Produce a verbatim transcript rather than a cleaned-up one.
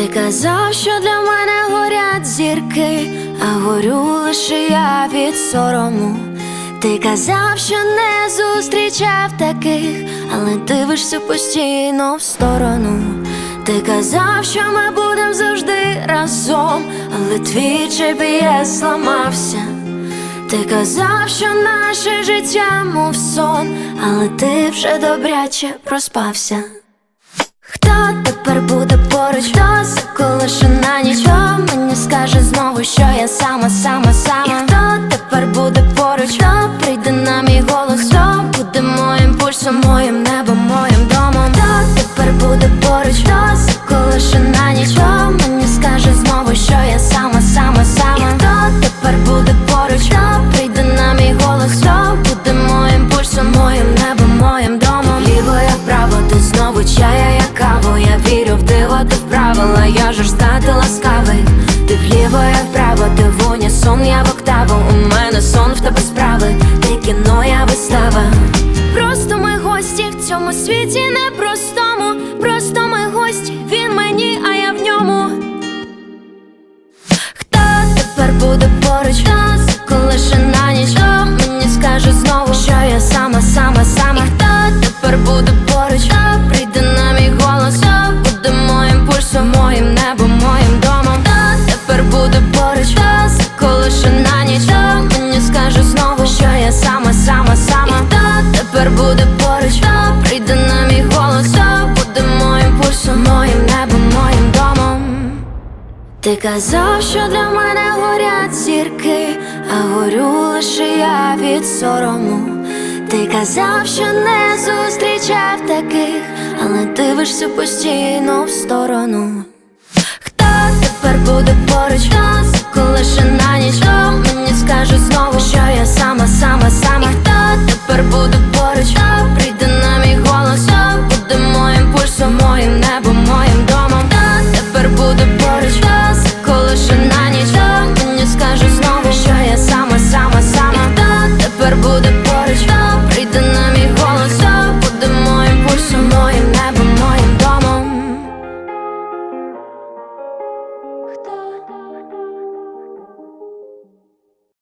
Ти казав, що для мене горять зірки, а горю лише я від сорому. Ти казав, що не зустрічав таких, але дивишся постійно в сторону. Ти казав, що ми будем завжди разом, але твій джей пі ес зламався. Ти казав, що наше життя мов сон, але ти вже добряче проспався. Хто тепер буде поруч, хто заколише на ніч, хто мені скаже знову, що я сама, сама, сама. І хто тепер буде поруч, хто прийде на мій голос, хто буде моїм пульсом, моїм небом, моїм домом. Хто тепер буде поруч, хто заколише на ніч, хто мені скаже знову, що я сама, сама, сама. І хто тепер буде поруч, хто прийде на мій голос, хто буде моїм пульсом, моїм небом, моїм домом. Вліво я вправо, ти знову чая, я каву. Я вірю в диво, ти в правила, я жорстка, ти ласкавий. Ти вліво, я вправо, ти в унісон, я в октаву. У мене сон, в тебе справи, ти кіно, я вистава. Просто ми гості в цьому світі непростому. Просто ми гості, він мені, а я в ньому. Хто тепер буде поруч, хто заколише на ніч, хто мені скаже знову, що я сама, сама, сама. І хто тепер буде поруч, хто прийде на мій голос, хто буде моїм пульсом, моїм небом, моїм домом. Хто тепер буде поруч, хто заколише на ніч, хто мені скаже знову, що я сама, сама, сама. І хто тепер буде поруч, хто прийде на мій голос, хто буде моїм пульсом, моїм небом, моїм домом. Ти казав, що для мене горять зірки, а горю лише я від сорому. Ти казав, що не зустрічав таких, але дивишся постійно в сторону. Хто тепер буде